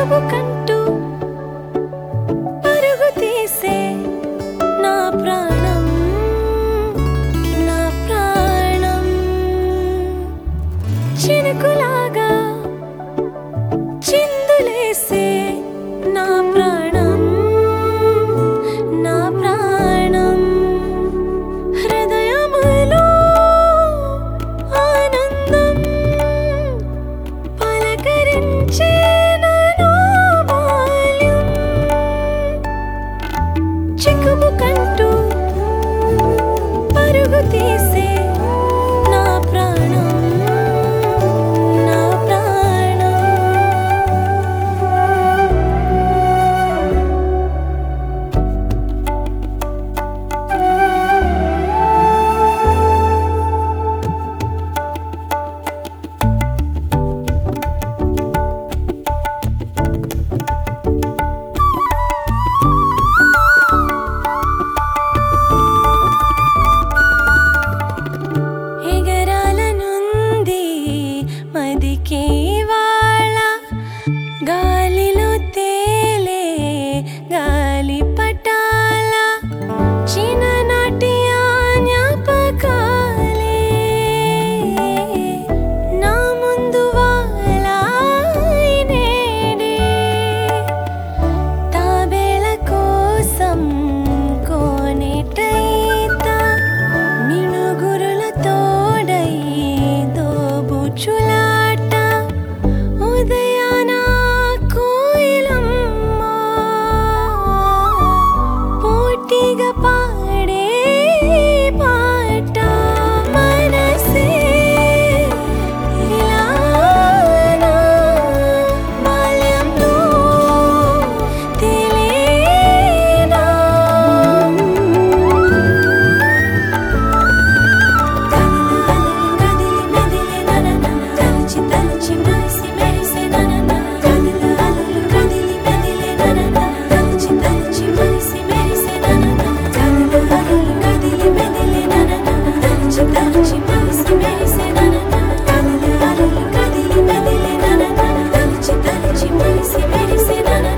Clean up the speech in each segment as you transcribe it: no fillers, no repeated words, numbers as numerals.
చిక్కుబుకంటూ పరుగు తీసే నా ప్రాణం నా ప్రాణం చినుకులాగా చిందులేసే నా ప్రాణం నా ప్రాణం హృదయములో ఆనందం పలకరించే నా బాల్యం చిక్కుబుకంటూ పరుగు తీసే నా ప్రాణం నా ప్రాణం ఎగరాలనుంది మదికే ఇవాళ గాలిలో తేలే గాలి పటాల చిన్ననాటి ఆ జ్ఞాపకాలే నా ముందు వాలాయి నేడే తాబేళ కోసం కోనేటైత మిణుగురుల తోడై దోబుచులాట ఉదయాన కోయిలమ్మ పోటీగా పాడే పాట మనసే ఇలా నా బాల్యంలో తెలియనా కదిలి మెదిలే ననన తలచి తలచి మెరిసి మెరిసే ననన కదిలి మెదిలే ననన తలచి తలచి మెరిసి మెరిసే ననన కదిలి మెదిలే ననన తలచి తలచి మెరిసి మెరిసే ననన కదిలి మెదిలే ననన తలచి తలచి మెరిసి మెరిసే ననన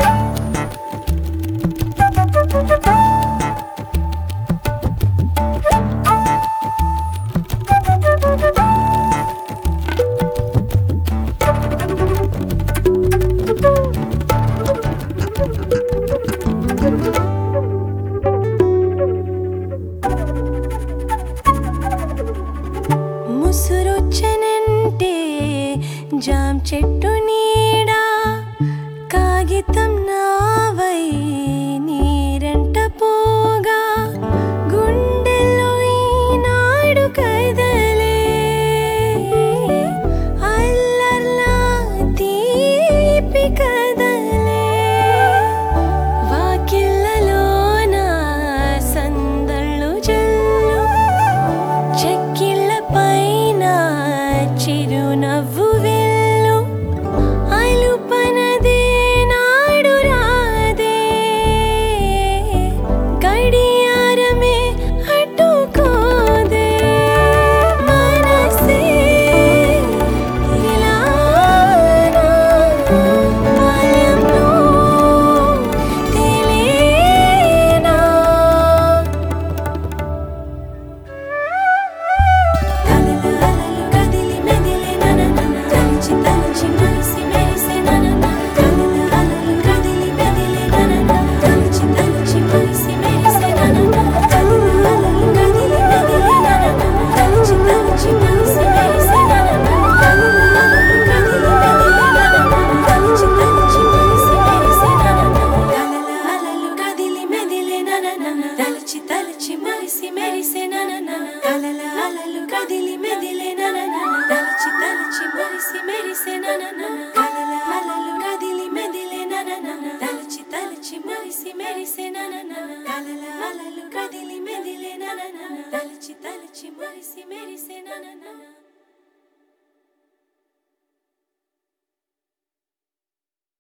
ముసురొచ్చనంటే జామ్ చెట్టు నీడా కాగితం నావై నీరంట పోగా గుండెల్లో ఈనాడు కదలే అల్లర్లా తీపి కదలే వాకిళ్ళలోన సందళ్ళు జల్లు చెక్కిళ్ళ పైన చిరునవ్వు వెళ్ళు అలుపనదే నాడు రాదే గడియారమే అడ్డుకోదే మనసే ఇలా నా బాల్యంలో తెలియనా కదిలి మెదిలే ననన తలచి తలచి మెరిసి మెరిసే ననన కదిలి మెదిలే ననన తలచి తలచి మెరిసి మెరిసే ననన కదిలి మెదిలే ననన తలచి తలచి మెరిసి మెరిసే ననన కదిలి మెదిలే ననన తలచి తలచి మెరిసి మెరిసే ననన కదిలి మెదిలే ననన తలచి తలచి మెరిసి మెరిసే ననన కదిలి మెదిలే ననన తలచి తలచి మెరిసి మెరిసే ననన కదిలి మెదిలే ననన తలచి తలచి మెరిసి మెరిసే ననన కదిలి మెదిలే ననన తలచి తలచి మెరిసి మెరిసే ననన